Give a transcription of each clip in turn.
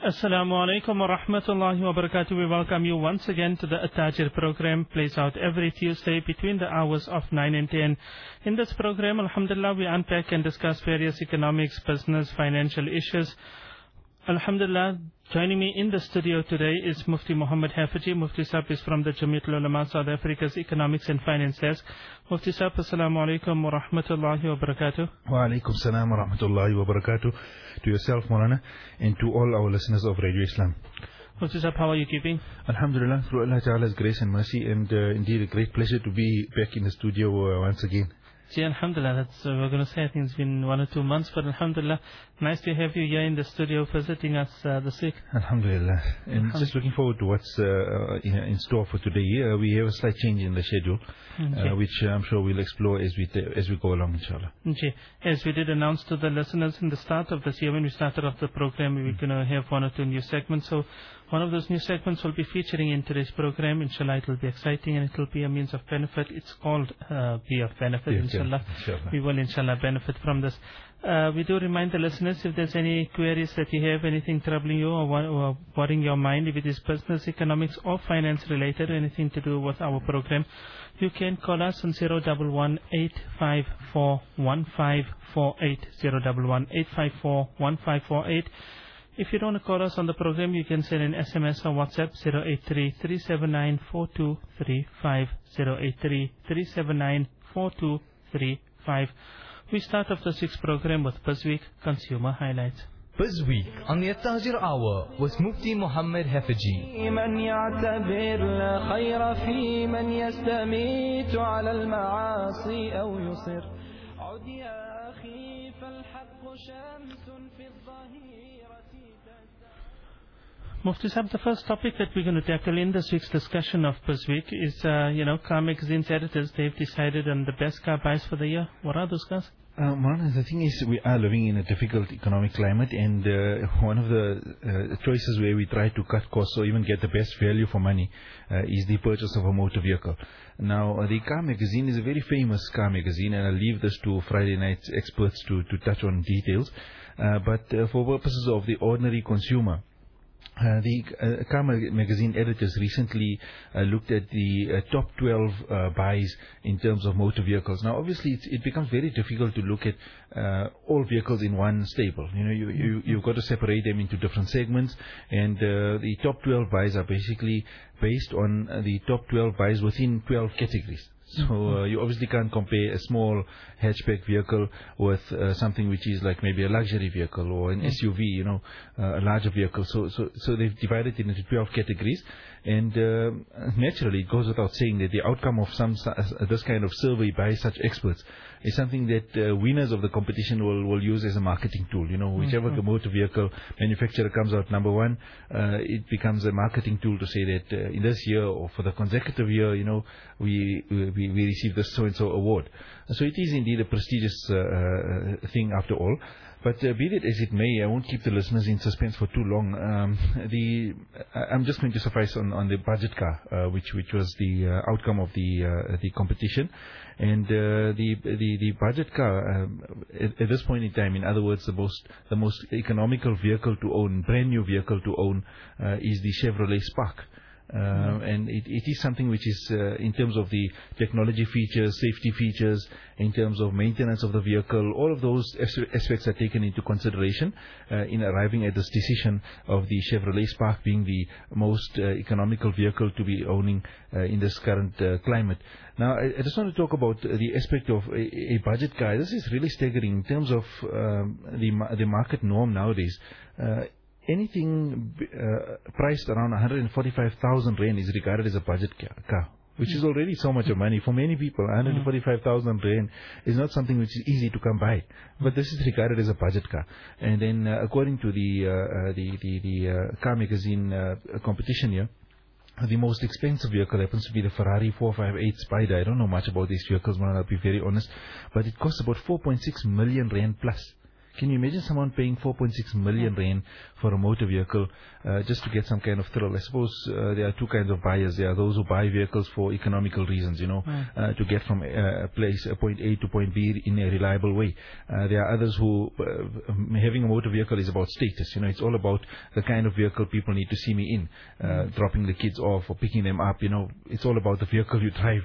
Assalamu alaikum wa rahmatullahi wa barakatuh. We welcome you once again to the At-Tajir program, plays out every Tuesday between the hours of 9 and 10. In this program, alhamdulillah, we unpack and discuss various economics, business, financial issues. Alhamdulillah, joining me in the studio today is Mufti Muhammad Hafizi. Mufti Sahib is from the Jamiatul Ulama South Africa's Economics and Finance Desk. Mufti Sahib, assalamu alaikum wa rahmatullahi wa barakatuh. Wa alaikum salam wa rahmatullahi wa barakatuh. To yourself, Maulana, and to all our listeners of Radio Islam. Mufti Sahib, how are you keeping? Alhamdulillah, through Allah Ta'ala's grace and mercy, and indeed a great pleasure to be back in the studio once again. See, alhamdulillah, that's, we're going to say I think it's been 1 or 2 months, but alhamdulillah, nice to have you here in the studio visiting us this week. Alhamdulillah, and just looking forward to what's in store for today. We have a slight change in the schedule, which I'm sure we'll explore as we go along, inshallah. Okay. As we did announce to the listeners in the start of this year, when we started off the program, we were going to have 1 or 2 new segments. So one of those new segments will be featuring in today's program. Inshallah, it will be exciting and it will be a means of benefit. It's called Be of Benefit, inshallah. We will, inshallah, benefit from this. We do remind the listeners, if there's any queries that you have, anything troubling you or worrying your mind, if it is business, economics or finance related, anything to do with our program, you can call us on 011-854-1548, 011-854-1548. If you don't want to call us on the program, you can send an SMS or WhatsApp 083-379-4235, 083-379-4235. We start off the 6th program with BizWeek Consumer Highlights. BizWeek on the At-Tajir Hour with Mufti Muhammad Hafizi. من يعتبر لا خير في من يستميت على المعاصي أو يصر عد يا أخي فالحق شمس في الظهيرة. Mufti Sahib, the first topic that we're going to tackle in this week's discussion of BizWeek is, Car Magazine's editors, they've decided on the best car buys for the year. What are those cars? Maulana, the thing is, we are living in a difficult economic climate, and one of the choices where we try to cut costs or even get the best value for money is the purchase of a motor vehicle. Now, the Car Magazine is a very famous car magazine, and I'll leave this to Friday night's experts to touch on details. But for purposes of the ordinary consumer, the Car Magazine editors recently looked at the top 12 buys in terms of motor vehicles. Now, obviously, it becomes very difficult to look at all vehicles in one stable. You've got to separate them into different segments, and the top 12 buys are basically based on the top 12 buys within 12 categories. So you obviously can't compare a small hatchback vehicle with something which is like maybe a luxury vehicle or an SUV, a larger vehicle. So they've divided it into 12 categories, and naturally it goes without saying that the outcome of this kind of survey by such experts is something that winners of the competition will use as a marketing tool. Whichever motor vehicle manufacturer comes out number one, it becomes a marketing tool to say that in this year or for the consecutive year, we received this so-and-so award. So it is indeed a prestigious thing after all. But be that as it may, I won't keep the listeners in suspense for too long. I'm just going to suffice on the budget car, which was the outcome of the competition. And the budget car at this point in time, in other words, the most economical vehicle to own, brand new vehicle to own, is the Chevrolet Spark. And it is something which is, in terms of the technology features, safety features, in terms of maintenance of the vehicle, all of those aspects are taken into consideration in arriving at this decision of the Chevrolet Spark being the most economical vehicle to be owning in this current climate. Now, I just want to talk about the aspect of a budget car. This is really staggering in terms of the market norm nowadays. Anything priced around 145,000 rand is regarded as a budget car, which is already so much of money. For many people, 145,000 rand is not something which is easy to come by. But this is regarded as a budget car. And then, according to the Car Magazine competition here, the most expensive vehicle happens to be the Ferrari 458 Spider. I don't know much about these vehicles, man, I'll be very honest. But it costs about 4.6 million rand plus. Can you imagine someone paying 4.6 million rand for a motor vehicle just to get some kind of thrill? I suppose there are two kinds of buyers. There are those who buy vehicles for economical reasons, to get from point A to point B in a reliable way. There are others who having a motor vehicle is about status. It's all about the kind of vehicle people need to see me in, dropping the kids off or picking them up. It's all about the vehicle you drive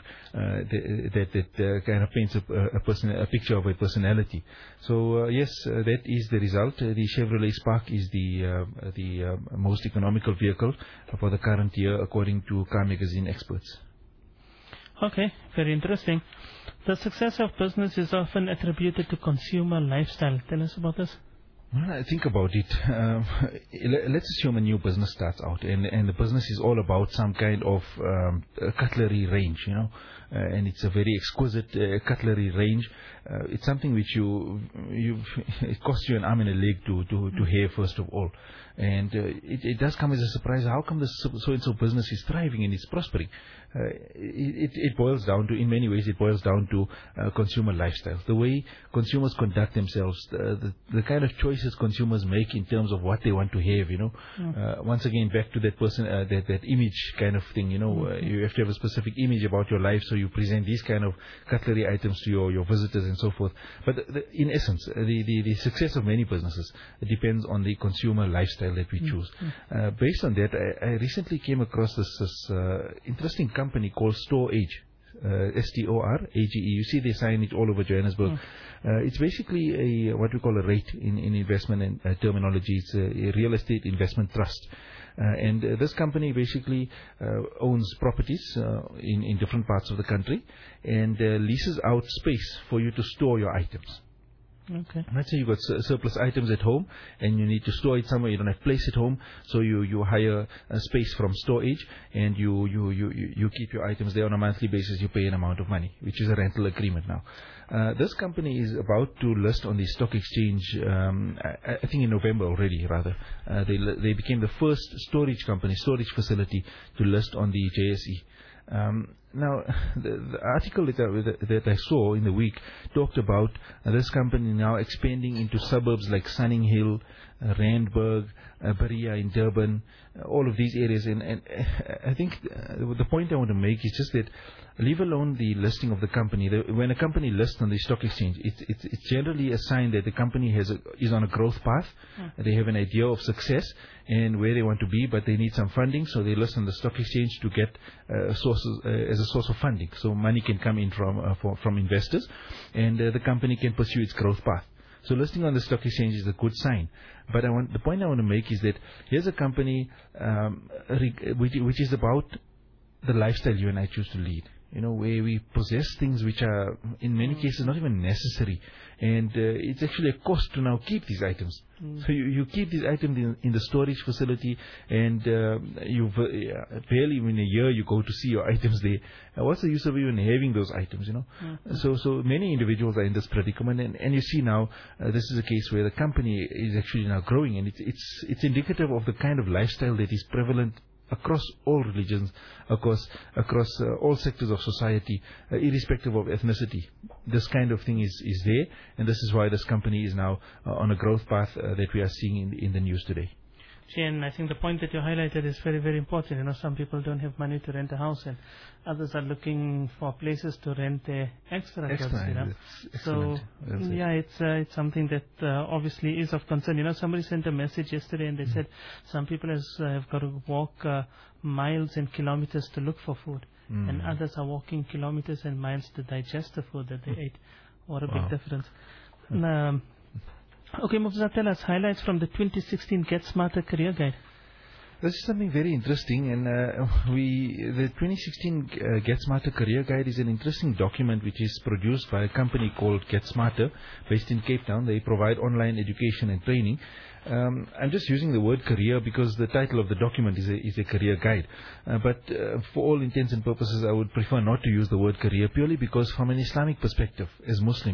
that kind of paints a picture of a personality. So yes, that is the result. The Chevrolet Spark is the most economical vehicle for the current year, according to Car Magazine experts. Okay, very interesting. The success of business is often attributed to consumer lifestyle. Tell us about this. Well, I think about it. Let's assume a new business starts out, and the business is all about some kind of cutlery range, and it's a very exquisite cutlery range. It's something which it costs you an arm and a leg to have, first of all. And it does come as a surprise. How come this so-and-so business is thriving and it's prospering? It boils down to, in many ways, it boils down to consumer lifestyle. The way consumers conduct themselves, the kind of choices consumers make in terms of what they want to have, once again, back to that person, that image kind of thing, you have to have a specific image about your life, so you present these kind of cutlery items to your visitors and so forth. But in essence, the success of many businesses depends on the consumer lifestyle that we choose. Based on that, I recently came across this interesting company called StoreAge, STORAGE. You see they sign it all over Johannesburg. It's basically what we call a rate in investment and terminology. It's a real estate investment trust. And this company basically owns properties in different parts of the country and leases out space for you to store your items. Okay. Let's say you've got surplus items at home and you need to store it somewhere. You don't have place at home, so you hire a space from StoreAge and you keep your items there on a monthly basis. You pay an amount of money, which is a rental agreement now. This company is about to list on the stock exchange, I think in November already, rather. They became the first storage facility to list on the JSE. Now, the article that I saw in the week talked about this company now expanding into suburbs like Sunninghill, Randburg, Berea in Durban, all of these areas. And I think the point I want to make is just that, leave alone the listing of the company. When a company lists on the stock exchange, it's generally a sign that the company is on a growth path. They have an idea of success and where they want to be, but they need some funding, so they list on the stock exchange to get sources as a source of funding, so money can come in from investors, and the company can pursue its growth path. So listing on the stock exchange is a good sign. But the point I want to make is that here's a company which is about the lifestyle you and I choose to lead. Where we possess things which are, in many cases, not even necessary. And it's actually a cost to now keep these items. So you keep these items in the storage facility, and barely in a year you go to see your items there. What's the use of even having those items, So many individuals are in this predicament, and you see now, this is a case where the company is actually now growing, and it's indicative of the kind of lifestyle that is prevalent across all religions, across all sectors of society, irrespective of ethnicity. This kind of thing is there, and this is why this company is now on a growth path that we are seeing in the news today. And I think the point that you highlighted is very, very important. Some people don't have money to rent a house, and others are looking for places to rent their extra goods. So it's something that obviously is of concern. Somebody sent a message yesterday, and they said some people have got to walk miles and kilometers to look for food, and others are walking kilometers and miles to digest the food that they ate. What a big difference. Okay, Mufza, tell us highlights from the 2016 Get Smarter Career Guide. This is something very interesting, and the 2016 Get Smarter Career Guide is an interesting document which is produced by a company called Get Smarter, based in Cape Town. They provide online education and training. I'm just using the word career because the title of the document is a career guide. But for all intents and purposes, I would prefer not to use the word career, purely because from an Islamic perspective, as Muslims,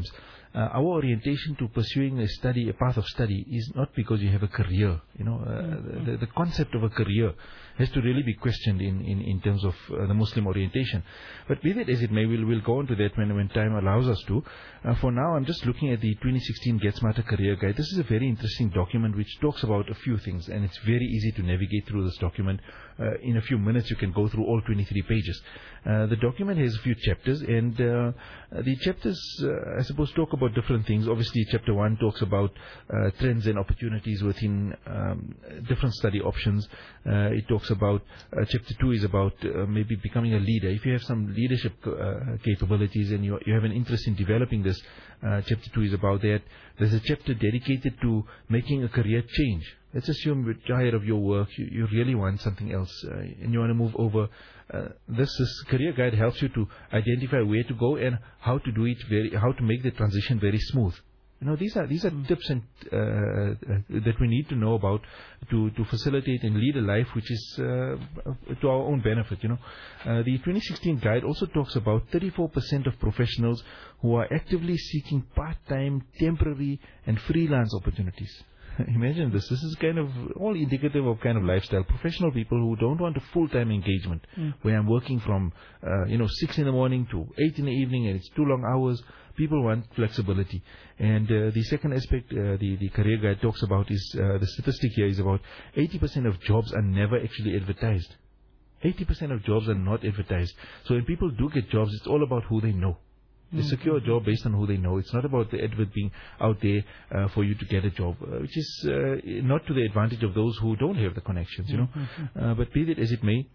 our orientation to pursuing a path of study is not because you have a career. The concept of a career has to really be questioned in terms of the Muslim orientation. But be that as it may, we'll go on to that when time allows us to. For now, I'm just looking at the 2016 Get Smarter Career Guide. This is a very interesting document which talks about a few things, and it's very easy to navigate through this document. In a few minutes, you can go through all 23 pages. The document has a few chapters, and the chapters, I suppose, talk about different things. Obviously, Chapter 1 talks about trends and opportunities within different study options. It talks about, Chapter 2 is about maybe becoming a leader. If you have some leadership capabilities and you have an interest in developing this, Chapter 2 is about that. There's a chapter dedicated to making a career change. Let's assume you're tired of your work, you really want something else, and you want to move over. This career guide helps you to identify where to go and how to do it, how to make the transition very smooth. These are tips and that we need to know about to facilitate and lead a life which is to our own benefit. The 2016 guide also talks about 34% of professionals who are actively seeking part-time, temporary, and freelance opportunities. Imagine this. This is kind of all indicative of kind of lifestyle. Professional people who don't want a full-time engagement, where I'm working from 6 in the morning to 8 in the evening, and it's too long hours. People want flexibility. And the second aspect the career guide talks about is the statistic here is about 80% of jobs are never actually advertised. 80% of jobs are not advertised. So when people do get jobs, it's all about who they know. They secure a job based on who they know. It's not about the advert being out there for you to get a job, which is not to the advantage of those who don't have the connections, But be that as it may,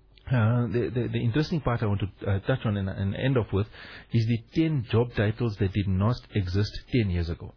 the interesting part I want to touch on and end off with is the 10 job titles that did not exist 10 years ago.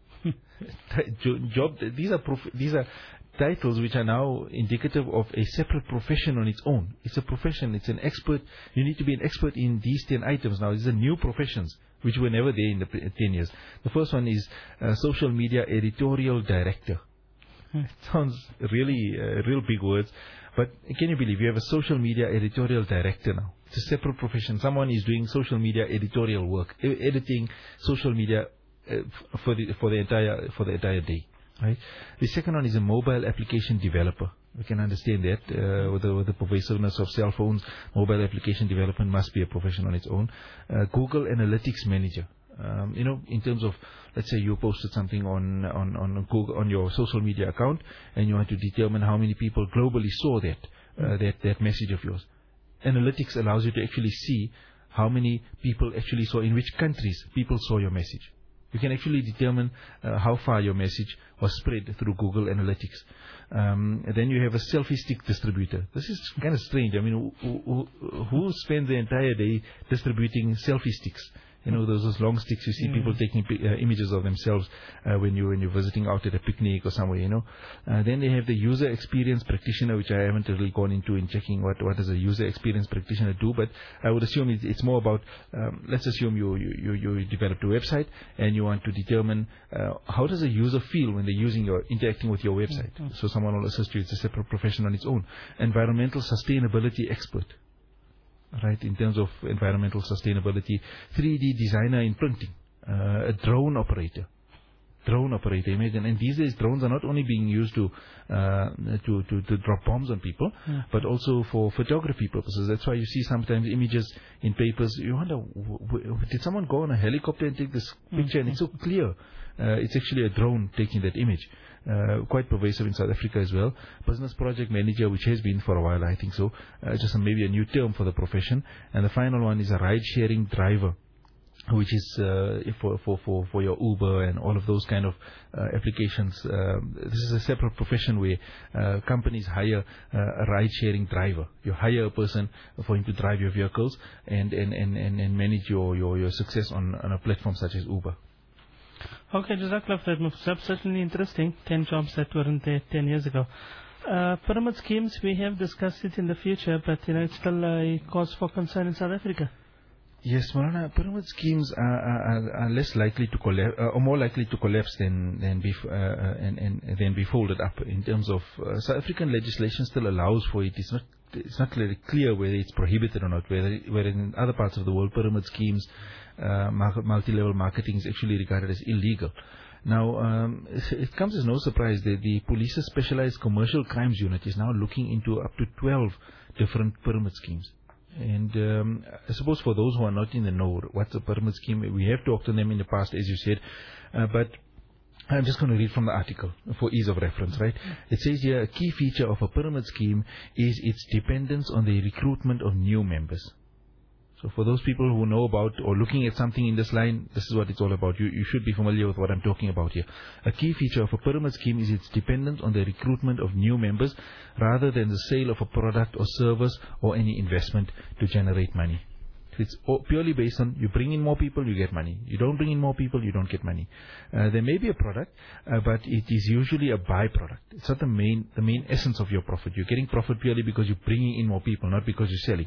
These are titles which are now indicative of a separate profession on its own. It's a profession, it's an expert. You need to be an expert in these 10 items now. These are new professions which were never there in the 10 years. The first one is social media editorial director. It sounds really real big words, but can you believe you have a social media editorial director now? It's a separate profession. Someone is doing social media editorial work, editing social media for the entire day. Right. The second one is a mobile application developer. We can understand that with the pervasiveness of cell phones, mobile application development must be a profession on its own. Google Analytics Manager. In terms of, let's say you posted something on Google on your social media account, and you want to determine how many people globally saw that message of yours. Analytics allows you to actually see how many people actually saw, in which countries people saw your message. You can actually determine how far your message was spread through Google Analytics. Then you have a selfie stick distributor. This is kind of strange. I mean, who spends the entire day distributing selfie sticks? Those long sticks you see people taking images of themselves when you're visiting out at a picnic or somewhere, Then they have the user experience practitioner, which I haven't really gone into in checking what does a user experience practitioner do, but I would assume it's more about, let's assume you developed a website and you want to determine how does a user feel when they're interacting with your website. So someone will assist you. It's a separate profession on its own. Environmental sustainability expert. Right, in terms of environmental sustainability, 3D designer in printing, a drone operator, imagine. And these days, drones are not only being used to drop bombs on people, but also for photography purposes. That's why you see sometimes images in papers. You wonder, did someone go on a helicopter and take this picture? And it's so clear. It's actually a drone taking that image. Quite pervasive in South Africa as well. Business project manager, which has been for a while, I think so. Just maybe a new term for the profession. And the final one is a ride-sharing driver, which is for your Uber and all of those kind of applications. This is a separate profession where companies hire a ride-sharing driver. You hire a person for him to drive your vehicles and manage your success on a platform such as Uber. Okay, Jazakallah khair. That's certainly interesting. 10 jobs that weren't there 10 years ago. Pyramid schemes, we have discussed it in the future, but it's still a cause for concern in South Africa. Yes, Maulana, pyramid schemes are less likely to collapse, or more likely to collapse than be folded up. In terms of South African legislation, still allows for it. It's not it's not really clear whether it's prohibited or not, whether in other parts of the world, pyramid schemes, multi-level marketing is actually regarded as illegal. Now, it comes as no surprise that the police's specialized commercial crimes unit is now looking into up to 12 different pyramid schemes. And I suppose for those who are not in the know, what's a pyramid scheme? We have talked to them in the past, as you said, but I'm just going to read from the article for ease of reference, right? It says here, a key feature of a pyramid scheme is its dependence on the recruitment of new members. So for those people who know about or looking at something in this line, this is what it's all about. You should be familiar with what I'm talking about here. A key feature of a pyramid scheme is its dependence on the recruitment of new members rather than the sale of a product or service or any investment to generate money. It's purely based on you bring in more people, you get money. You don't bring in more people, you don't get money. There may be a product, but it is usually a byproduct. It's not the main essence of your profit. You're getting profit purely because you're bringing in more people, not because you're selling.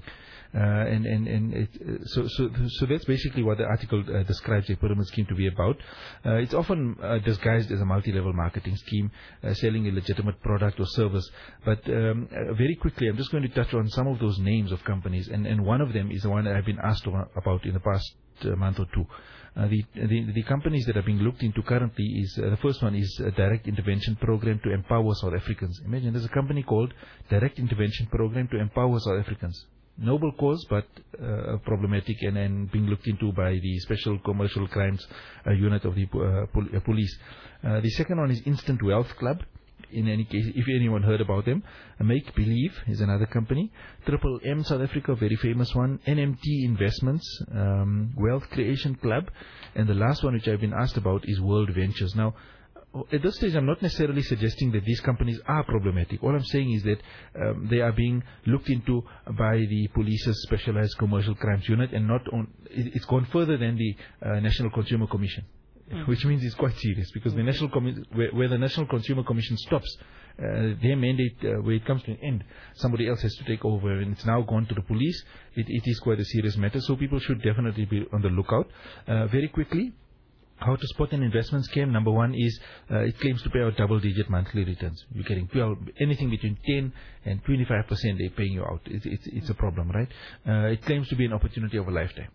So that's basically what the article describes a pyramid scheme to be about. It's often disguised as a multi-level marketing scheme, selling a legitimate product or service. But very quickly, I'm just going to touch on some of those names of companies, and one of them is the one that I've been asked about in the past month or two. The companies that are being looked into currently is the first one is a Direct Intervention Program to Empower South Africans. Imagine there's a company called Direct Intervention Program to Empower South Africans. Noble cause, but problematic and being looked into by the Special Commercial Crimes Unit of the police. The second one is Instant Wealth Club. In any case, if anyone heard about them, Make Believe is another company. Triple M South Africa, very famous one. NMT Investments, Wealth Creation Club, and the last one which I've been asked about is World Ventures. Now, at this stage, I'm not necessarily suggesting that these companies are problematic. All I'm saying is that they are being looked into by the police's specialized commercial crimes unit, and it's gone further than the National Consumer Commission, which means it's quite serious, because the where the National Consumer Commission stops, their mandate, where it comes to an end, somebody else has to take over, and it's now gone to the police. It is quite a serious matter, so people should definitely be on the lookout. Very quickly, how to spot an investment scam. Number one is it claims to pay out double-digit monthly returns. You're getting anything between 10 and 25%. They're paying you out. It's a problem, right? It claims to be an opportunity of a lifetime.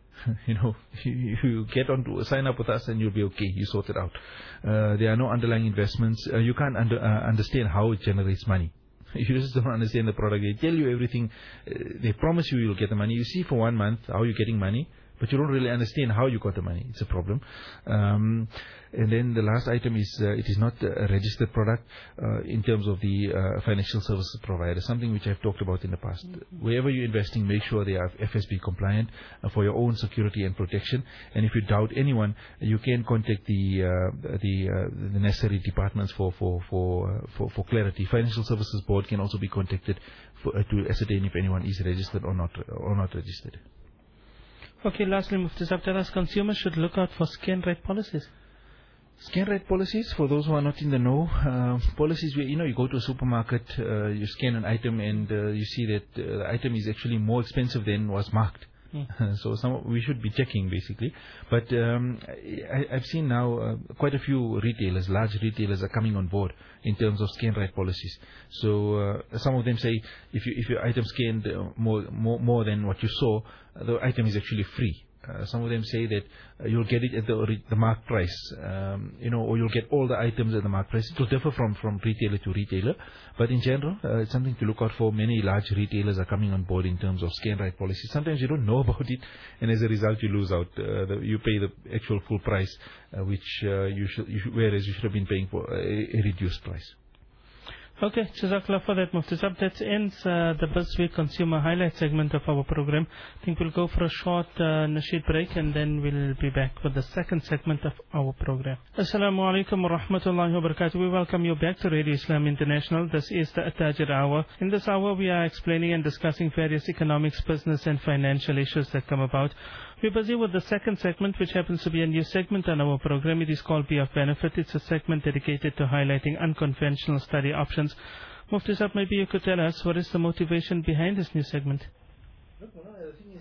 You get on to sign up with us and you'll be okay. You sort it out. There are no underlying investments. You can't understand how it generates money. You just don't understand the product. They tell you everything. They promise you'll get the money. You see for 1 month how you're getting money, but you don't really understand how you got the money. It's a problem. And then the last item is it is not a registered product in terms of the financial services provider, something which I've talked about in the past. Wherever you're investing, make sure they are FSB compliant for your own security and protection. And if you doubt anyone, you can contact the necessary departments for clarity. Financial Services Board can also be contacted to ascertain if anyone is registered or not registered. Okay, lastly, Mufti Sahib, tell us consumers should look out for scan rate policies. Scan rate policies, for those who are not in the know, policies where, you go to a supermarket, you scan an item and you see that the item is actually more expensive than was marked. So we should be checking, basically. But I've seen now quite a few retailers, large retailers, are coming on board in terms of scan rate policies. So some of them say if your item scanned more than what you saw, the item is actually free. Some of them say that you'll get it at the marked price, or you'll get all the items at the marked price. It will differ from retailer to retailer, but in general, it's something to look out for. Many large retailers are coming on board in terms of scan rate policies. Sometimes you don't know about it, and as a result, you lose out. You pay the actual full price, which whereas you should have been paying for a reduced price. Okay, Jazakallah for that, Mufti Sahib. That ends the BizWeek Consumer Highlight segment of our program. I think we'll go for a short nasheed break, and then we'll be back with the second segment of our program. Assalamu alaikum wa rahmatullahi wa barakatuh. We welcome you back to Radio Islam International. This is the At-Tajir Hour. In this hour, we are explaining and discussing various economics, business and financial issues that come about. We're busy with the second segment, which happens to be a new segment on our program. It is called Be of Benefit. It's a segment dedicated to highlighting unconventional study options. Mufti Sahib, maybe you could tell us what is the motivation behind this new segment? Look, the thing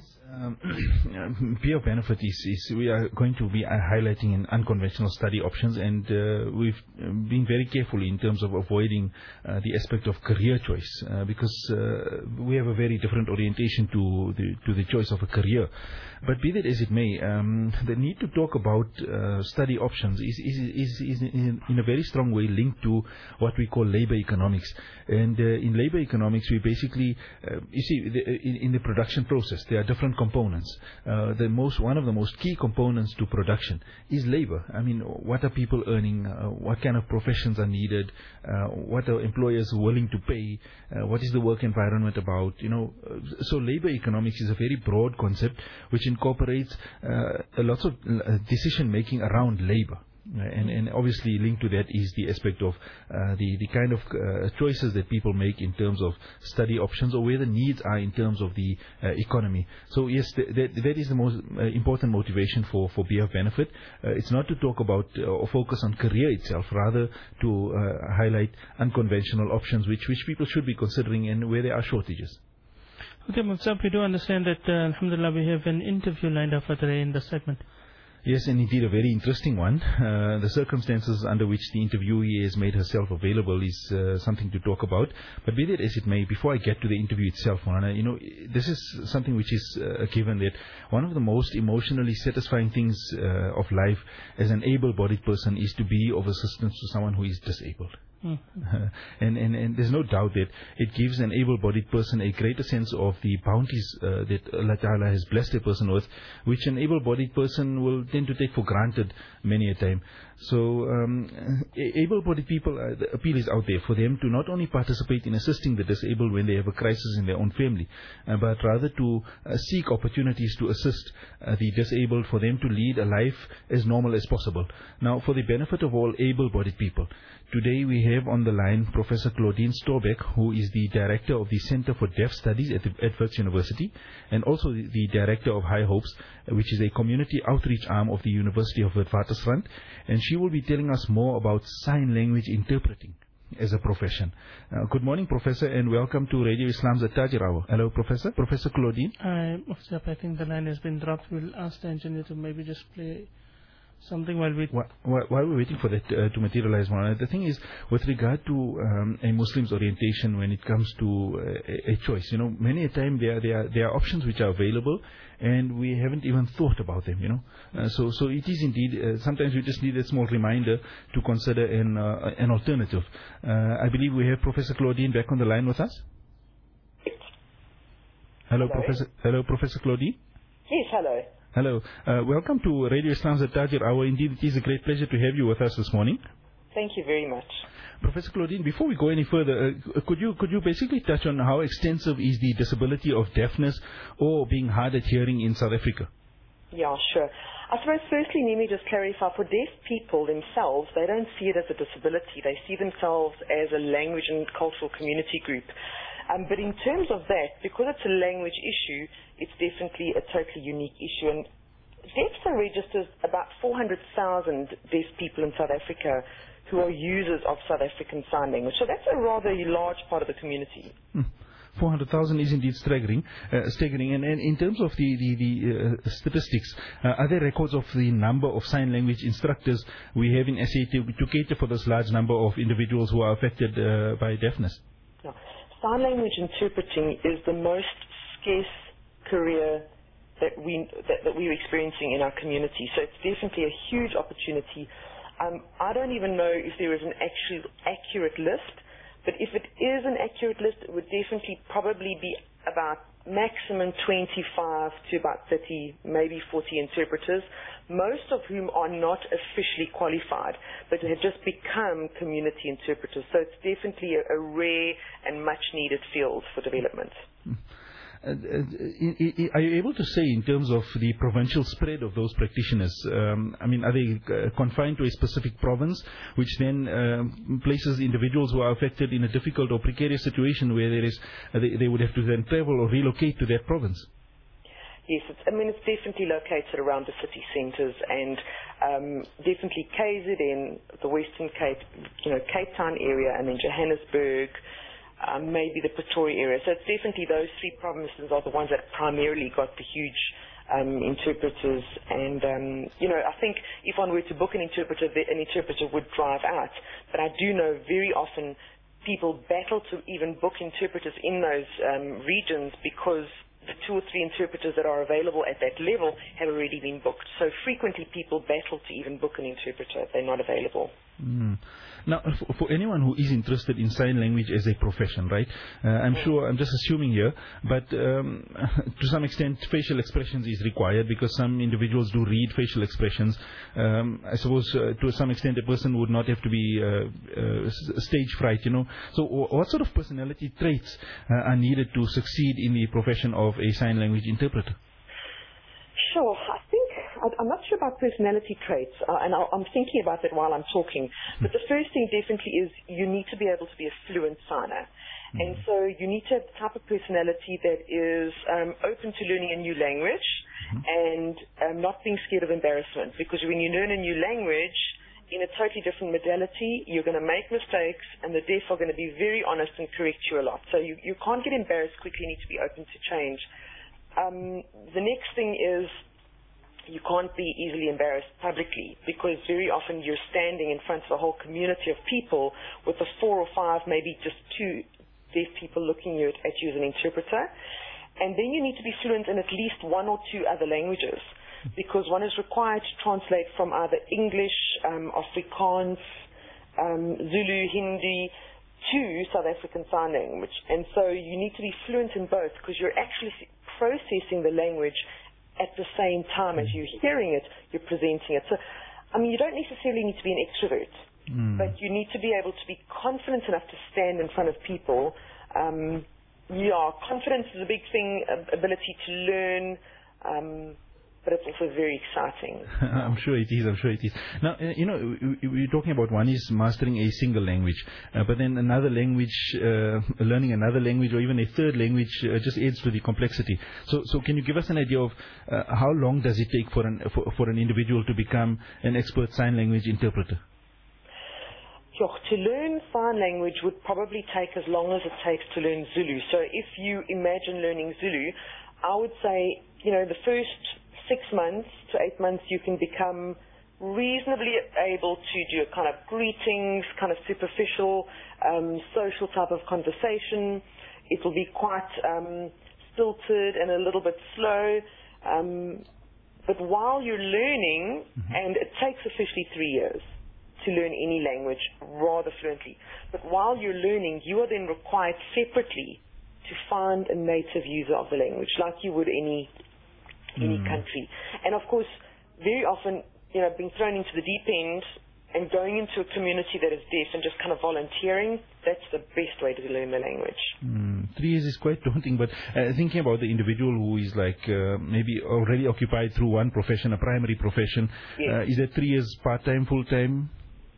is, peer benefit is we are going to be highlighting in unconventional study options, and we've been very careful in terms of avoiding the aspect of career choice because we have a very different orientation to the choice of a career. But be that as it may, the need to talk about study options is in a very strong way linked to what we call labor economics. And in labor economics, we basically, you see, in the production process, there are different components. One of the most key components to production is labor. I mean, what are people earning? What kind of professions are needed? What are employers willing to pay? What is the work environment about? So labor economics is a very broad concept which incorporates lots of decision making around labor. And obviously linked to that is the aspect of the kind of choices that people make in terms of study options or where the needs are in terms of the economy. So yes, that is the most important motivation for BF Benefit. It's not to talk about or focus on career itself, rather to highlight unconventional options which people should be considering and where there are shortages. Okay, Musab, we do understand that, alhamdulillah, we have an interview lined up for today in the segment. Yes, and indeed a very interesting one. The circumstances under which the interviewee has made herself available is something to talk about. But be that as it may, before I get to the interview itself, Moulana, this is something which is a given that one of the most emotionally satisfying things of life as an able-bodied person is to be of assistance to someone who is disabled. And there's no doubt that it gives an able-bodied person a greater sense of the bounties that Allah Ta'ala has blessed a person with, which an able-bodied person will tend to take for granted many a time. So able-bodied people, the appeal is out there for them to not only participate in assisting the disabled when they have a crisis in their own family, but rather to seek opportunities to assist the disabled for them to lead a life as normal as possible. Now, for the benefit of all able-bodied people, today we have on the line Professor Claudine Storbeck, who is the Director of the Center for Deaf Studies at Wits University, and also the Director of High Hopes, which is a community outreach arm of the University of Witwatersrand. And she will be telling us more about sign language interpreting as a profession. Good morning, Professor, and welcome to Radio Islam's At-Tajir Hour. Hello, Professor. Professor Claudine. I think the line has been dropped. We'll ask the engineer to maybe just play something while we're waiting for that to materialize. The thing is, with regard to a Muslim's orientation when it comes to a choice, many a time there are options which are available and we haven't even thought about them, so it is indeed, sometimes we just need a small reminder to consider an alternative. I believe we have Professor Claudine back on the line with us. Hello. Professor Claudine. Yes, hello. Hello. Welcome to Radio Islam's At-Tajir Hour. Indeed, it is a great pleasure to have you with us this morning. Thank you very much. Professor Claudine, before we go any further, could you basically touch on how extensive is the disability of deafness or being hard at hearing in South Africa? Yeah, sure. I suppose firstly, let me just clarify, for deaf people themselves, they don't see it as a disability. They see themselves as a language and cultural community group. But in terms of that, because it's a language issue, it's definitely a totally unique issue. And DEFSA registers about 400,000 deaf people in South Africa who are users of South African Sign Language. So that's a rather large part of the community. 400,000 is indeed staggering. And in terms of the statistics, are there records of the number of sign language instructors we have in SA to cater for this large number of individuals who are affected by deafness? No. Sign language interpreting is the most scarce career that we're experiencing in our community. So it's definitely a huge opportunity. I don't even know if there is an actual accurate list, but if it is an accurate list, it would definitely probably be about maximum 25 to about 30, maybe 40 interpreters, most of whom are not officially qualified, but have just become community interpreters. So it's definitely a rare and much needed field for development. Are you able to say in terms of the provincial spread of those practitioners? Are they confined to a specific province, which then places individuals who are affected in a difficult or precarious situation where they would have to then travel or relocate to that province? Yes, it's definitely located around the city centres, and definitely KZN, the Western Cape, Cape Town area, and then Johannesburg, maybe the Pretoria area. So it's definitely those three provinces are the ones that primarily got the huge interpreters. And, I think if one were to book an interpreter would drive out. But I do know very often people battle to even book interpreters in those regions because the 2 or 3 interpreters that are available at that level have already been booked. So frequently people battle to even book an interpreter if they're not available. Now, for anyone who is interested in sign language as a profession, right? I'm sure, I'm just assuming here, but to some extent facial expressions is required because some individuals do read facial expressions. I suppose to some extent a person would not have to be stage fright, So what sort of personality traits are needed to succeed in the profession of a sign language interpreter? Sure. I'm not sure about personality traits, and I'm thinking about that while I'm talking. But the first thing definitely is you need to be able to be a fluent signer. And so you need to have the type of personality that is open to learning a new language and not being scared of embarrassment. Because when you learn a new language in a totally different modality, you're going to make mistakes, and the deaf are going to be very honest and correct you a lot. So you can't get embarrassed quickly. You need to be open to change. The next thing is you can't be easily embarrassed publicly because very often you're standing in front of a whole community of people with the 4 or 5, maybe just 2 deaf people looking at you as an interpreter. And then you need to be fluent in at least 1 or 2 other languages because one is required to translate from either English, Afrikaans, Zulu, Hindi to South African Sign Language. And so you need to be fluent in both because you're actually processing the language at the same time as you're hearing it, you're presenting it. So, you don't necessarily need to be an extrovert, but you need to be able to be confident enough to stand in front of people. Confidence is a big thing, ability to learn, but it's also very exciting. I'm sure it is. Now, we're talking about one is mastering a single language, but then another language, learning another language or even a third language just adds to the complexity. So can you give us an idea of how long does it take for an individual to become an expert sign language interpreter? To learn sign language would probably take as long as it takes to learn Zulu. So if you imagine learning Zulu, I would say, the first 6 months to 8 months, you can become reasonably able to do a kind of greetings, kind of superficial, social type of conversation. It will be quite stilted and a little bit slow. But while you're learning, and it takes officially 3 years to learn any language rather fluently, but while you're learning, you are then required separately to find a native user of the language, like you would any country. And of course, very often, being thrown into the deep end and going into a community that is deaf and just kind of volunteering, that's the best way to learn the language. 3 years is quite daunting, but thinking about the individual who is maybe already occupied through one profession, a primary profession, is that 3 years part-time, full-time?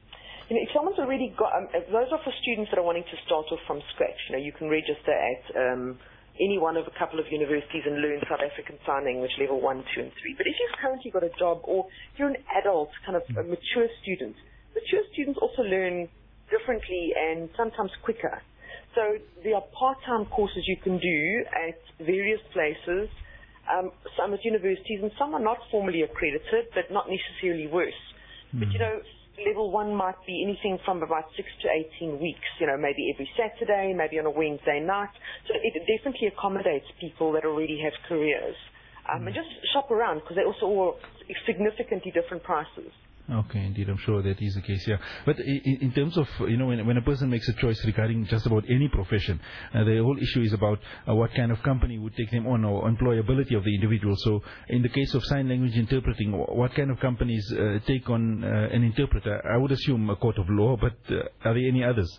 If someone's already got, those are for students that are wanting to start off from scratch. You can register at any one of a couple of universities and learn South African Sign Language level 1, 2, and 3. But if you've currently got a job or you're an adult, kind of a mature student also learn differently and sometimes quicker. So there are part-time courses you can do at various places, some at universities, and some are not formally accredited, but not necessarily worse. But, level 1 might be anything from about 6 to 18 weeks, maybe every Saturday, maybe on a Wednesday night. So it definitely accommodates people that already have careers. And just shop around because they also all significantly different prices. Okay, indeed, I'm sure that is the case, yeah. But in terms of, when a person makes a choice regarding just about any profession, the whole issue is about what kind of company would take them on or employability of the individual. So in the case of sign language interpreting, what kind of companies take on an interpreter? I would assume a court of law, but are there any others?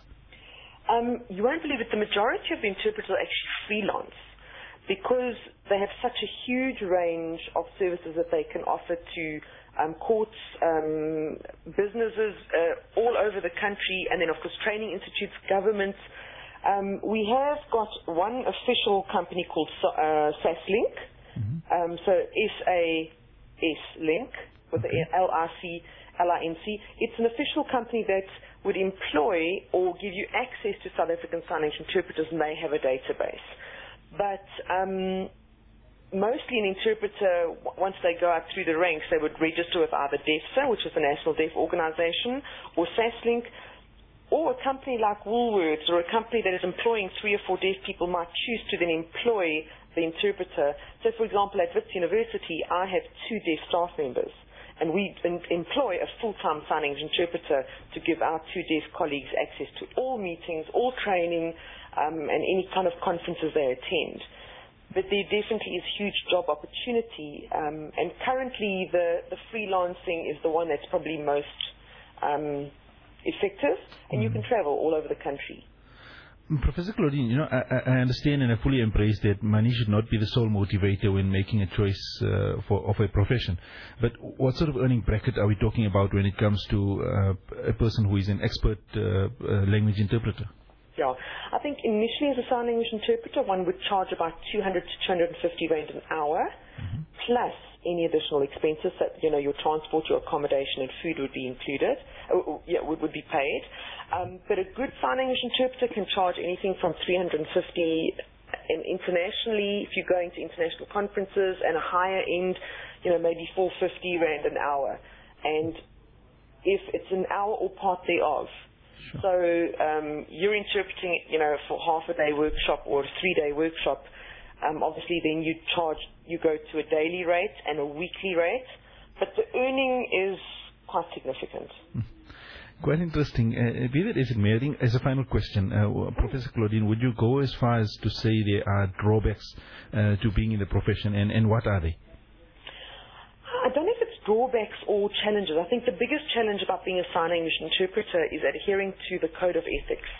You won't believe it, the majority of the interpreters are actually freelance because they have such a huge range of services that they can offer to courts, businesses all over the country, and then of course training institutes, governments. We have got one official company called SASLink, so SAS Link with the LRC, LINC. It's an official company that would employ or give you access to South African Sign Language interpreters, and they have a database. But mostly an interpreter, once they go up through the ranks, they would register with either DEFSA, which is the National Deaf Organization, or SASLink, or a company like Woolworths, or a company that is employing 3 or 4 deaf people might choose to then employ the interpreter. So, for example, at Wits University, I have 2 deaf staff members, and we employ a full-time sign language interpreter to give our 2 deaf colleagues access to all meetings, all training, and any kind of conferences they attend. But there definitely is huge job opportunity, and currently the freelancing is the one that's probably most effective, and you can travel all over the country. Professor Claudine, I understand and I fully embrace that money should not be the sole motivator when making a choice of a profession. But what sort of earning bracket are we talking about when it comes to a person who is an expert language interpreter? Yeah, I think initially as a sign language interpreter, one would charge about 200 to 250 rand an hour, plus any additional expenses that, your transport, your accommodation and food would be included, would be paid. But a good sign language interpreter can charge anything from 350, and internationally, if you're going to international conferences, and a higher end, maybe 450 rand an hour. And if it's an hour or part thereof, sure. So you're interpreting, for half a day workshop or a 3-day workshop. Obviously, then you go to a daily rate and a weekly rate, but the earning is quite significant. Quite interesting. Be that as it may, I think as a final question, Professor Claudine, would you go as far as to say there are drawbacks to being in the profession, and what are they? I don't know if it's drawbacks or challenges. I think the biggest challenge about being a sign language interpreter is adhering to the code of ethics.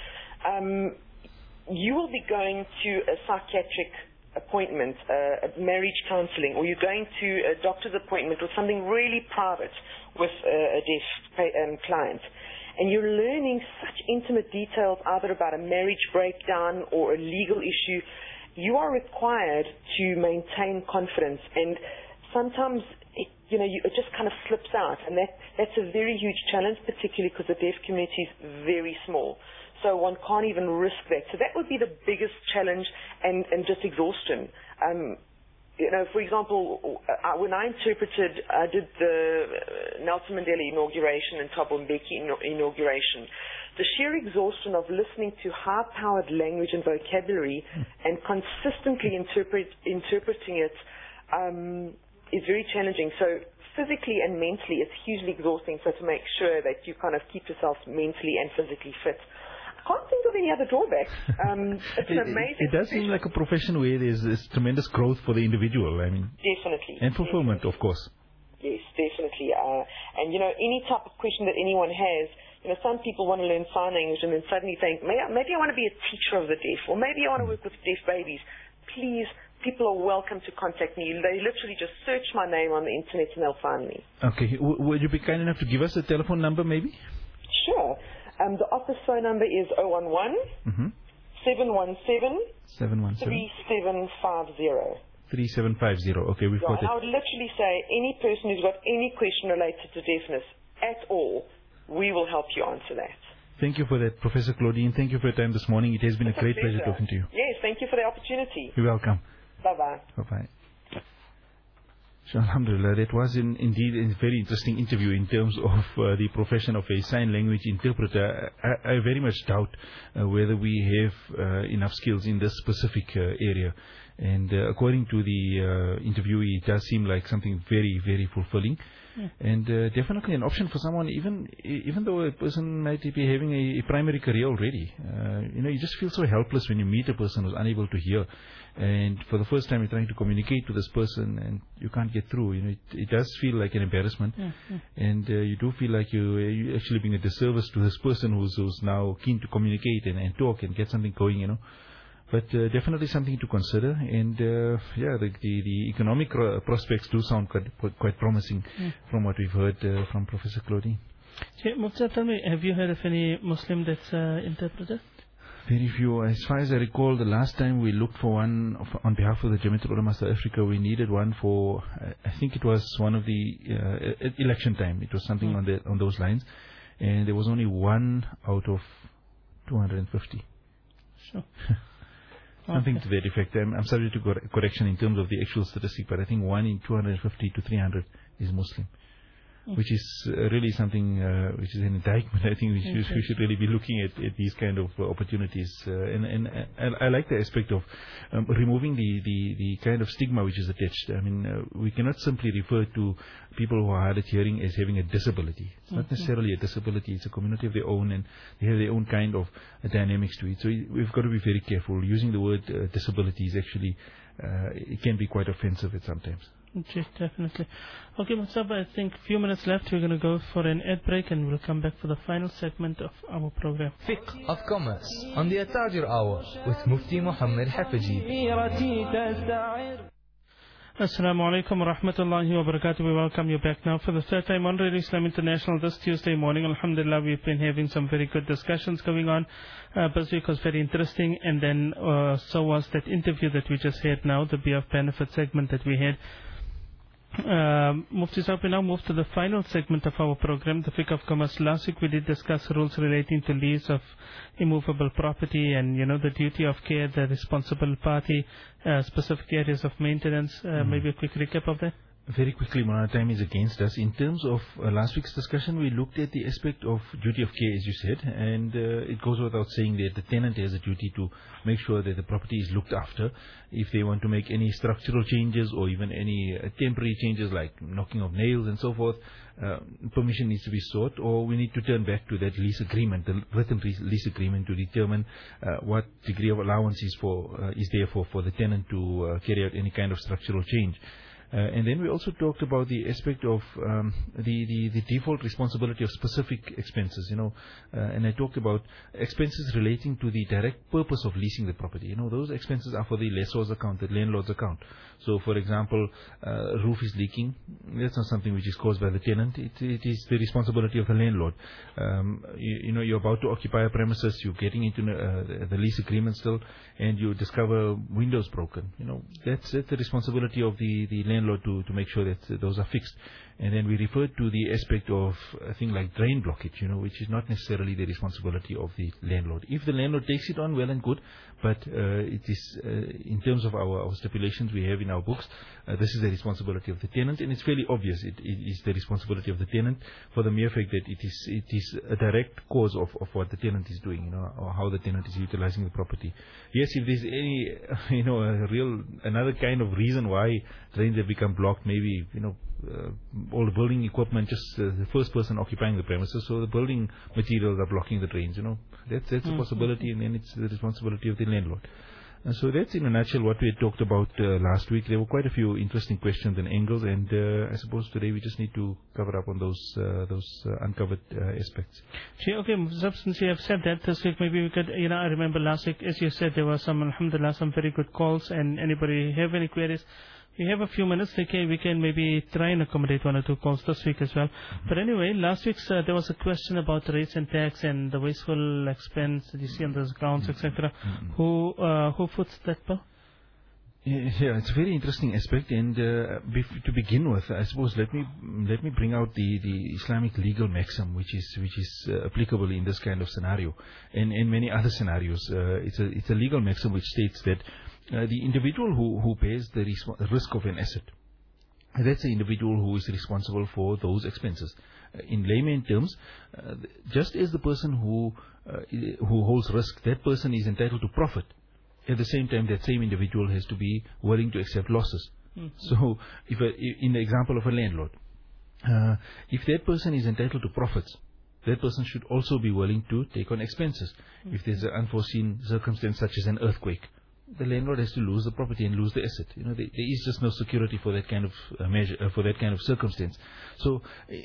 You will be going to a psychiatric appointment, a marriage counseling, or you're going to a doctor's appointment or something really private with a deaf client. And you're learning such intimate details either about a marriage breakdown or a legal issue. You are required to maintain confidence, and sometimes it just kind of slips out, and that's a very huge challenge, particularly because the deaf community is very small. So one can't even risk that. So that would be the biggest challenge, and just exhaustion. For example, when I interpreted, I did the Nelson Mandela inauguration and Thabo Mbeki inauguration. The sheer exhaustion of listening to high-powered language and vocabulary and consistently interpreting it is very challenging. So physically and mentally, it's hugely exhausting. So to make sure that you kind of keep yourself mentally and physically fit. I can't think of any other drawbacks. It's an amazing. It does seem like a profession where there's tremendous growth for the individual. I mean, definitely. And fulfillment, definitely. Of course. Yes, definitely. And any type of question that anyone has, some people want to learn sign language and then suddenly think, maybe I want to be a teacher of the deaf, or maybe I want to work with deaf babies. Please, people are welcome to contact me. They literally just search my name on the internet and they'll find me. Okay. Would you be kind enough to give us a telephone number, maybe? Sure. The office phone number is 011 717 3750. 3750. Okay, we've got it. I would literally say any person who's got any question related to deafness at all, we will help you answer that. Thank you for that, Professor Claudine. Thank you for your time this morning. It has been a great pleasure talking to you. Yes, thank you for the opportunity. You're welcome. Bye-bye. Bye-bye. So, alhamdulillah, that was indeed a very interesting interview in terms of the profession of a sign language interpreter. I very much doubt whether we have enough skills in this specific area. And according to the interviewee, it does seem like something very, very fulfilling. Yeah. And definitely an option for someone, even though a person might be having a primary career already. You just feel so helpless when you meet a person who's unable to hear. And for the first time you're trying to communicate to this person and you can't get through. It does feel like an embarrassment. Yeah. And you do feel like you're actually being a disservice to this person who's now keen to communicate and talk and get something going, But definitely something to consider, and the economic prospects do sound quite promising from what we've heard from Professor Claudine. Mufti, tell me, have you heard of any Muslim that's interpreter? Very few. As far as I recall, the last time we looked for one on behalf of the Jamiatul Ulama South Africa, we needed one for, I think it was one of the election time. It was something on those lines. And there was only one out of 250. Sure. Something to that effect. I'm subject to correction in terms of the actual statistic, but I think 1 in 250 to 300 is Muslim. Which is really something which is an indictment. I think we should really be looking at these kind of opportunities. And I like the aspect of removing the kind of stigma which is attached. I mean, we cannot simply refer to people who are hard of hearing as having a disability. It's not necessarily a disability. It's a community of their own, and they have their own kind of dynamics to it. So we've got to be very careful. Using the word disability is actually, it can be quite offensive at sometimes. Okay, definitely. Okay, Mustafa, I think a few minutes left. We're going to go for an ad break and we'll come back for the final segment of our program. Fiqh of Commerce on the At-Tajir Hour with Mufti Muhammad Hafizi. Assalamu alaikum wa rahmatullahi wa barakatuh. We welcome you back now for the third time on Radio Islam International this Tuesday morning. Alhamdulillah, we've been having some very good discussions going on. This week was very interesting, and then so was that interview that we just had now, the Beer of Benefit segment that we had. Mufti Sahib, we now move to the final segment of our program, the Fiqh of Commerce. Last week we did discuss rules relating to lease of immovable property and, the duty of care, the responsible party, specific areas of maintenance. Maybe a quick recap of that? Very quickly, Marana, time is against us. In terms of last week's discussion, we looked at the aspect of duty of care, as you said, and it goes without saying that the tenant has a duty to make sure that the property is looked after. If they want to make any structural changes or even any temporary changes like knocking of nails and so forth, permission needs to be sought, or we need to turn back to that lease agreement, the written lease agreement, to determine what degree of allowance is there for the tenant to carry out any kind of structural change. And then we also talked about the aspect of the default responsibility of specific expenses, and I talked about expenses relating to the direct purpose of leasing the property. Those expenses are for the lessor's account, the landlord's account. So, for example, roof is leaking. That's not something which is caused by the tenant. It is the responsibility of the landlord. You're about to occupy a premises, you're getting into the lease agreement still, and you discover windows broken. That's the responsibility of the landlord to make sure that those are fixed. And then we referred to the aspect of a thing like drain blockage, which is not necessarily the responsibility of the landlord. If the landlord takes it on, well and good, but it is, in terms of our stipulations we have in our books, this is the responsibility of the tenant, and it's fairly obvious it is the responsibility of the tenant for the mere fact that it is a direct cause of what the tenant is doing, or how the tenant is utilizing the property. Yes, if there's any, another kind of reason why drains have become blocked, maybe, all the building equipment, just the first person occupying the premises, so the building materials are blocking the drains, that's a possibility, and then it's the responsibility of the landlord. And so that's in a nutshell what we had talked about last week. There were quite a few interesting questions and angles, and I suppose today we just need to cover up on those uncovered aspects. Okay, since you have said that this week, maybe we could, I remember last week, as you said, there were alhamdulillah, some very good calls, and anybody have any queries, we have a few minutes. We can maybe try and accommodate one or two calls this week as well. But anyway, last week there was a question about rates and tax and the wasteful expense that you see on those accounts, etc. Who foots that bill? Yeah, it's a very interesting aspect, and to begin with, I suppose let me bring out the Islamic legal maxim, which is applicable in this kind of scenario and in many other scenarios. It's a legal maxim which states that the individual who bears the risk of an asset, that's the individual who is responsible for those expenses. In layman terms, just as the person who holds risk, that person is entitled to profit. At the same time, that same individual has to be willing to accept losses. So, in the example of a landlord, if that person is entitled to profits, that person should also be willing to take on expenses. If there's an unforeseen circumstance such as an earthquake, the landlord has to lose the property and lose the asset. There is just no security for that kind of measure, for that kind of circumstance. So,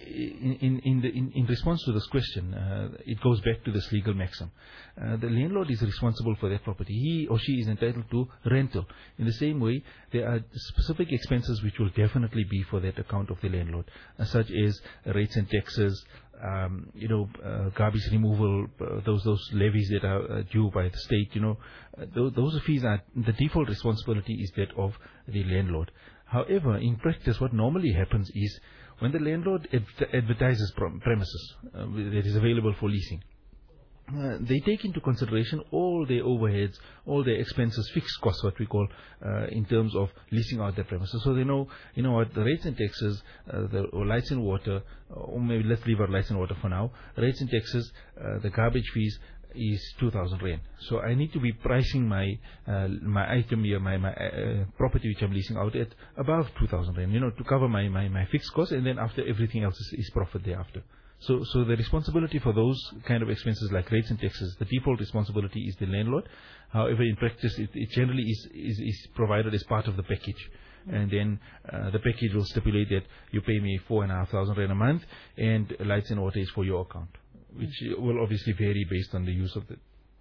in response to this question, it goes back to this legal maxim. The landlord is responsible for that property. He or she is entitled to rental. In the same way, there are specific expenses which will definitely be for that account of the landlord, such as rates and taxes, garbage removal, those levies that are due by the state, those fees are, the default responsibility is that of the landlord. However, in practice, what normally happens is when the landlord advertises premises that is available for leasing, they take into consideration all their overheads, all their expenses, fixed costs, what we call, in terms of leasing out their premises. So they know, what the rates and taxes, or lights and water, or maybe let's leave out lights and water for now. Rates and taxes, the garbage fees is 2,000 rand. So I need to be pricing my item here, my property which I'm leasing out at above 2,000 rand, to cover my fixed costs, and then after everything else is profit thereafter. So the responsibility for those kind of expenses like rates and taxes, the default responsibility is the landlord. However, in practice, it generally is provided as part of the package. And then the package will stipulate that you pay me 4,500 rand a month, and lights and water is for your account, which will obviously vary based on the use of the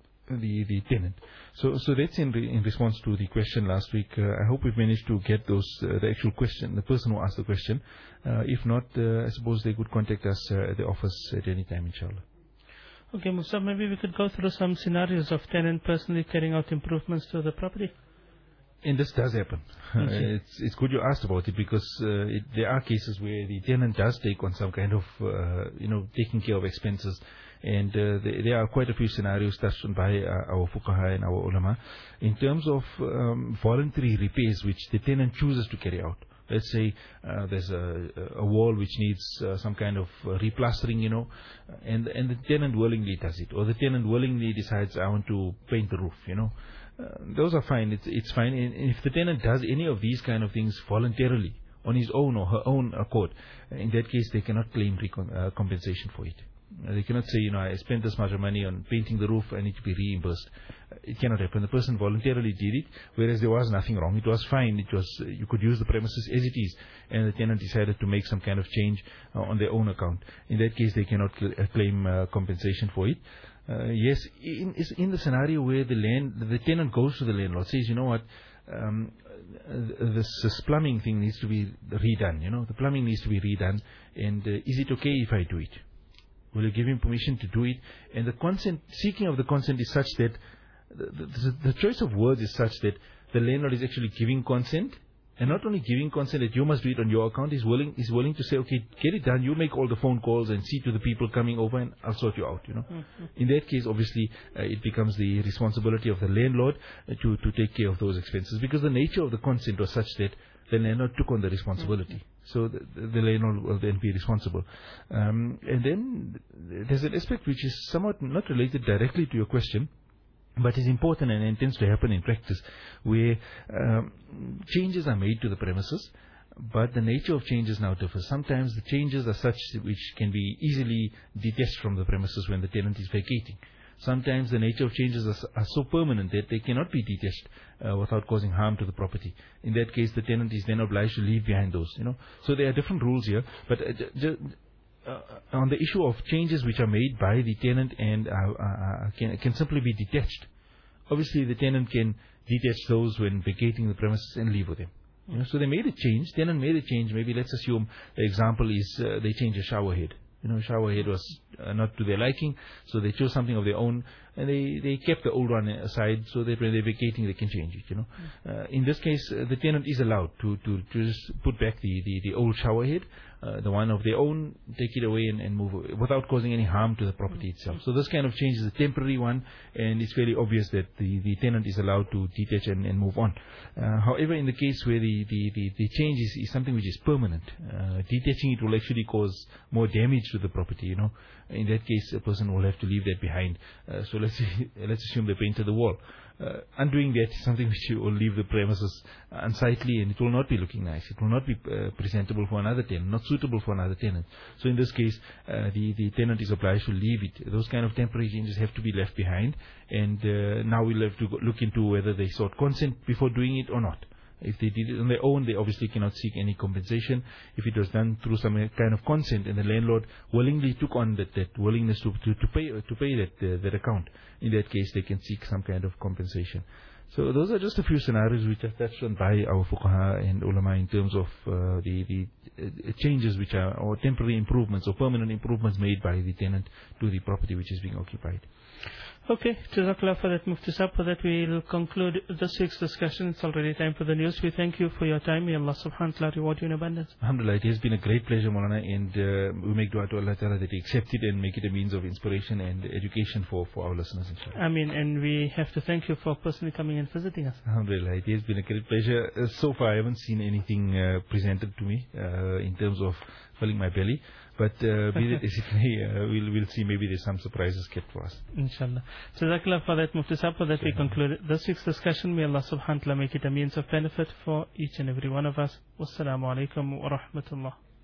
tenant. So that's in response to the question last week. I hope we've managed to get the actual question, the person who asked the question. If not, I suppose they could contact us at the office at any time, inshallah. Okay, Musa, maybe we could go through some scenarios of tenant personally carrying out improvements to the property. And this does happen. It's good you asked about it, because there are cases where the tenant does take on some kind of, taking care of expenses. And there are quite a few scenarios touched on by our fuqaha and our ulama in terms of voluntary repairs which the tenant chooses to carry out. Let's say there's a wall which needs some kind of replastering, and the tenant willingly does it, or the tenant willingly decides, I want to paint the roof, those are fine. It's fine. And if the tenant does any of these kind of things voluntarily on his own or her own accord, in that case they cannot claim compensation for it. They cannot say, I spent this much money on painting the roof, I need to be reimbursed. It cannot happen. The person voluntarily did it, whereas there was nothing wrong. It was fine. You could use the premises as it is, and the tenant decided to make some kind of change on their own account. In that case, they cannot claim compensation for it. Yes, in the scenario where the tenant goes to the landlord, says, this plumbing thing needs to be redone. The plumbing needs to be redone, and is it okay if I do it? Will you give him permission to do it? And the seeking of the consent is such that the choice of words is such that the landlord is actually giving consent, and not only giving consent that you must do it on your account, is willing to say, okay, get it done, you make all the phone calls and see to the people coming over, and I'll sort you out, In that case, obviously, it becomes the responsibility of the landlord to take care of those expenses, because the nature of the consent was such that the landlord took on the responsibility. So the landlord will then be responsible. And then there's an aspect which is somewhat not related directly to your question, but is important and intends to happen in practice, where changes are made to the premises, but the nature of changes now differs. Sometimes the changes are such which can be easily detached from the premises when the tenant is vacating. Sometimes the nature of changes are so permanent that they cannot be detached without causing harm to the property. In that case, the tenant is then obliged to leave behind those. So there are different rules here, but on the issue of changes which are made by the tenant and can simply be detached. Obviously, the tenant can detach those when vacating the premises and leave with them. So they made a change. Tenant made a change. Maybe let's assume the example is they change a shower head. Shower head was not to their liking, so they chose something of their own, and they kept the old one aside so that when they're vacating they can change it. In this case, the tenant is allowed to just put back the old shower head, the one of their own, take it away and move away without causing any harm to the property itself. So this kind of change is a temporary one, and it's very obvious that the tenant is allowed to detach and move on. However, in the case where the change is something which is permanent, detaching it will actually cause more damage to the property. In that case, a person will have to leave that behind. So let's assume they painted the wall. Undoing that is something which will leave the premises unsightly, and it will not be looking nice. It will not be presentable for another tenant, not suitable for another tenant. So in this case, the tenant is obliged to leave it. Those kind of temporary changes have to be left behind, and now we'll have to look into whether they sought consent before doing it or not. If they did it on their own, they obviously cannot seek any compensation. If it was done through some kind of consent and the landlord willingly took on that willingness to pay that account, in that case they can seek some kind of compensation. So those are just a few scenarios which are touched on by our fuqaha and ulama in terms of the changes which are, or temporary improvements or permanent improvements made by the tenant to the property which is being occupied. Okay, Jazakallah for that, Mufti Sahab. For that, we will conclude this week's discussion. It's already time for the news. We thank you for your time. May Allah subhanahu wa ta'ala reward you in abundance. Alhamdulillah, it has been a great pleasure, Maulana, and we make dua to Allah Ta'ala that He accept it and make it a means of inspiration and education for our listeners, inshallah. Ameen, and we have to thank you for personally coming and visiting us. Alhamdulillah, it has been a great pleasure. So far, I haven't seen anything presented to me in terms of filling my belly. But be that as it may, we'll see. Maybe there's some surprises kept for us. Inshallah. Jazakallah for that, Mufti Sahab. For that, we conclude this week's discussion. May Allah subhanahu wa ta'ala make it a means of benefit for each and every one of us. Wassalamu alaikum wa rahmatullah.